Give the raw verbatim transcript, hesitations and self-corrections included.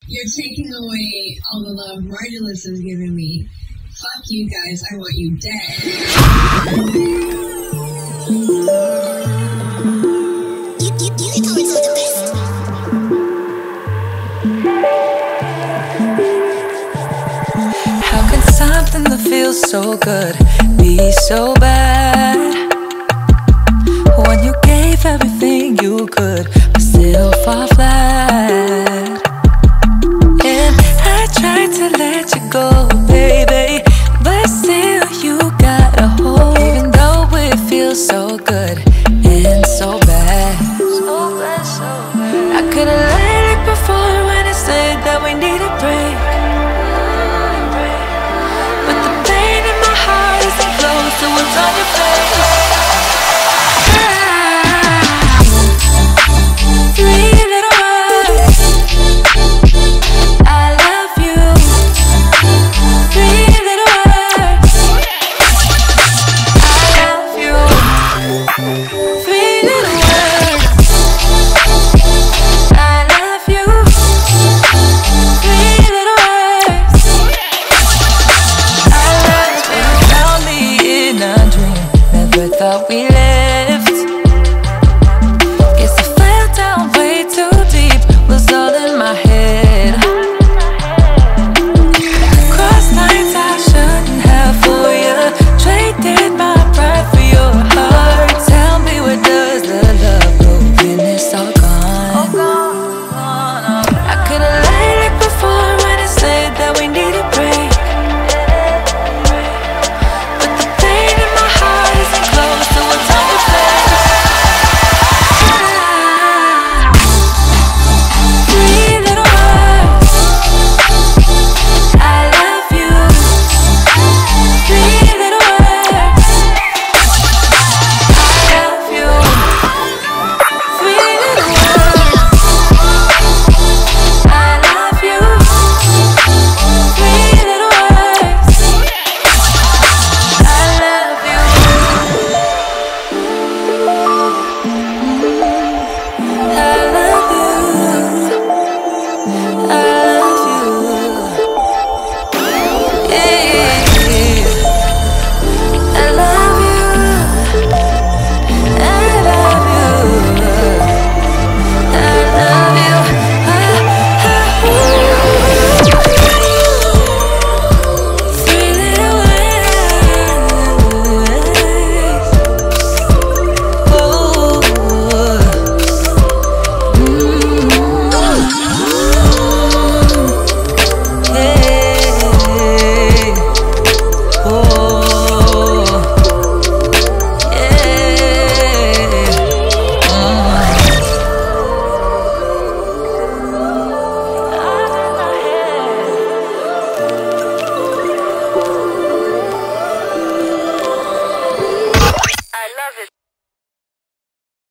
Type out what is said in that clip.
You're taking away all the love Margulis has given me. Fuck you guys, I want you dead. You, you, unicorns are the best. How can something that feels so good be so bad? When you gave everything you could, but still fall flat. And I tried to let you go, baby, but still you got a hold. Even though it feels so good and so bad, so bad, so bad. I could've let it before when it said that we need a break. But the pain in my heart isn't close to what's on your face. Three little words, I love you. Three little words, I love you. Three little words, I love you. Three little words, I love you. You found me in a dream, never thought we left. Guess I fell down way too deep, was all in my head. Crossed lines I shouldn't have for you, traded my pride for your heart. Tell me, where does the love go when it's all gone? I could've let it before when it said that we need a break. But the pain in my heart isn't close to what's on your face. Three little words, I love you. Three little words, I love you. Three little words, I love you. Three little words, I love you. I love you. I